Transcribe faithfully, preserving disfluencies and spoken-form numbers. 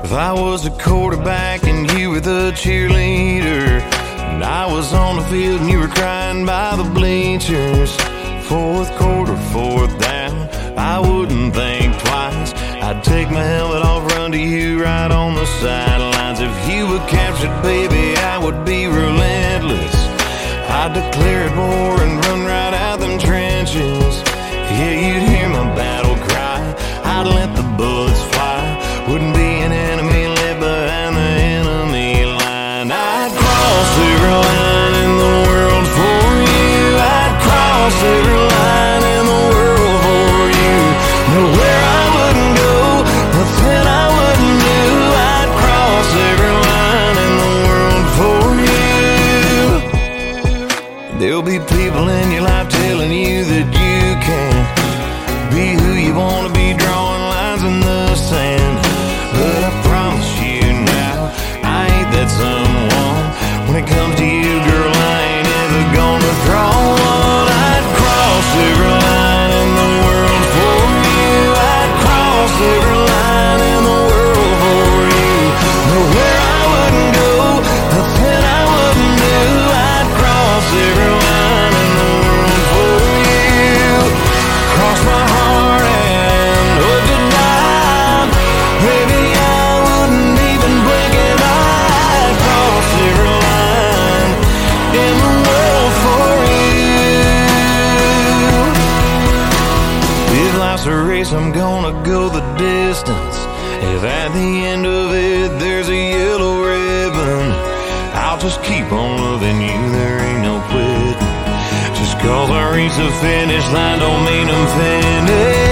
If I was a quarterback and you were the cheerleader, and I was on the field and you were crying by the bleachers, fourth quarter, fourth down, I wouldn't think twice. I'd take my helmet off, run to you right on the sidelines. If you were captured, baby, I would be relentless. I'd declare it war and run right out them trenches. Yeah, you'd hear my battle cry, I'd let the bullets fly. Wouldn't be an enemy left behind the enemy line. I'd cross every line in the world for you. I'd cross every line in the world for you. Nowhere I wouldn't go, nothing I wouldn't do. I'd cross every line in the world for you. There'll be people in your life telling you that you can't be who you want to be, drawing lines in the sand. But I promise you now, I ain't that someone. When it comes to you, girl, I ain't ever gonna throw one. I'd cross every line in the world for you. I'd cross every line in the world for you. Nowhere I wouldn't go, nothing I wouldn't do. I'd cross every line in the world for you. Cross my heart and hope to die. Maybe I wouldn't even blink an eye. I'd cross every line in the world for you. If life's a race, I'm gonna go the distance. If at the end of it there's a yellow ribbon, I'll just keep on loving you, there ain't no quitting. Just cause I reach the finish line don't mean I'm finished.